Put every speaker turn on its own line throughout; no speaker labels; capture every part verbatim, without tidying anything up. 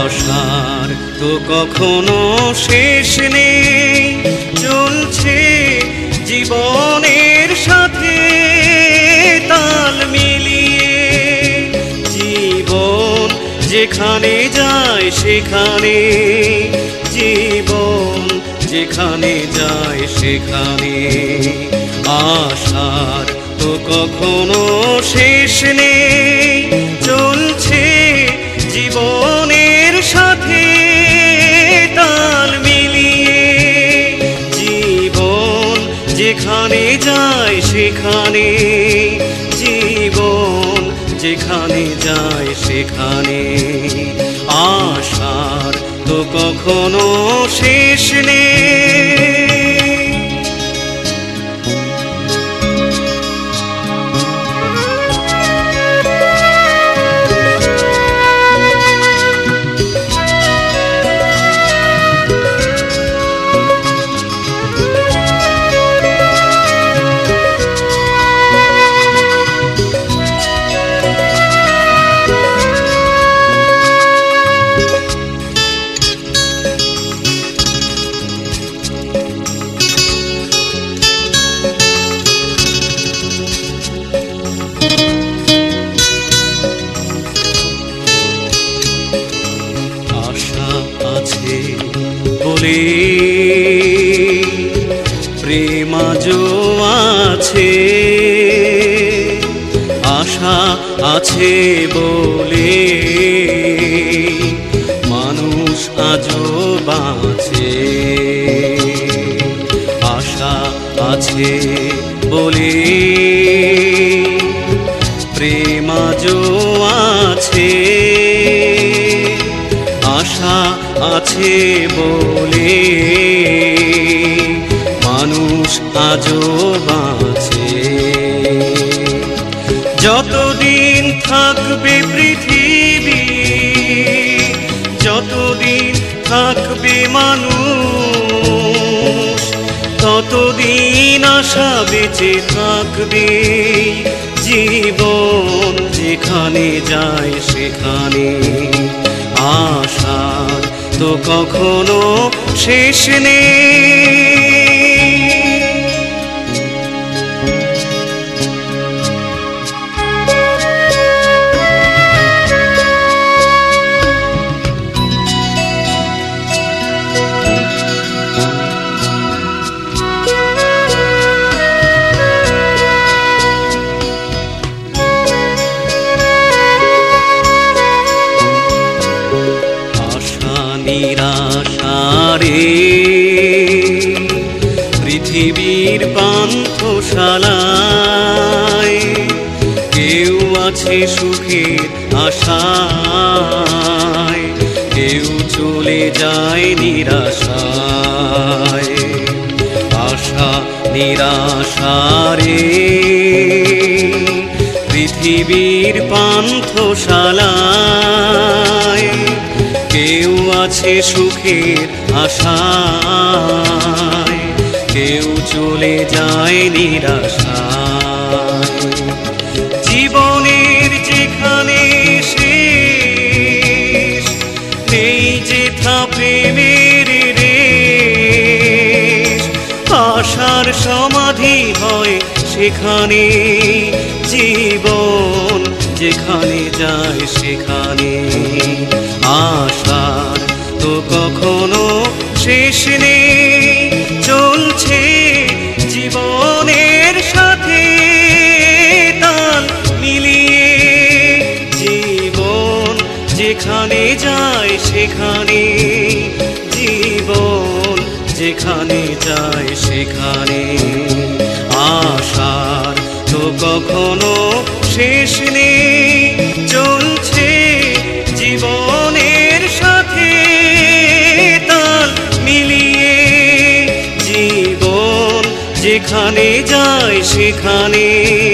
আশার তো কখনো শেষ নেই, চলছে জীবনের সাথে তাল মিলিয়ে। জীবন যেখানে যায় সেখানে, জীবন যেখানে যায় সেখানে, আশার তো কখনো শেষ নেই, চলছে জীবনের সাথে তাল মিলিয়ে। জীবন যেখানে যায় সেখানে, জীবন যেখানে যায় সেখানে, আশার তো কখনো শেষ নেই। আছে বলে প্রেম আজও আছে, আশা আছে বলে মানুষ আজও বাঁচে। আশা আছে বলে প্রেম আজও আছে, আশা আছে বলে মানুষ আজও বাঁচে। যতদিন থাকবে পৃথিবী, যতদিন থাকবে মানুষ, ততদিন আশা বেঁচে থাকবে। জীবন যেখানে যায় সেখানে, আশার তো কখনো শেষ নেই। নিরাশারে পৃথিবীর পান্থশালায়, কেউ আছে সুখের আশায়, কেউ চলে যায় নিরাশায়। আশা নিরাশারে পৃথিবীর পান্থশালায়, কেউ আছে সুখের আশায়, কেউ চলে যায় নিরাশায়। জীবনের যেখানে শেষ নেই যেথা প্রেমের রেশ, আশার সমাধি হয় সেখানে। জীবন যেখানে যায় সেখানে, আশার তো কখনো শেষ নেই, চলছে জীবনের সাথে তাল মিলিয়ে। জীবন যেখানে যায় সেখানে, জীবন যেখানে যায় সেখানে, আশার তো কখনো শেষ নেই, চলছে জীবনের সাথে তাল মিলিয়ে। জীবন যেখানে যায় সেখানে,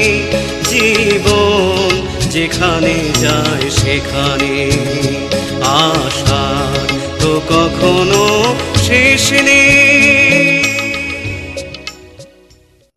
জীবন যেখানে যায় সেখানে, আশার তো কখনো শেষ নেই।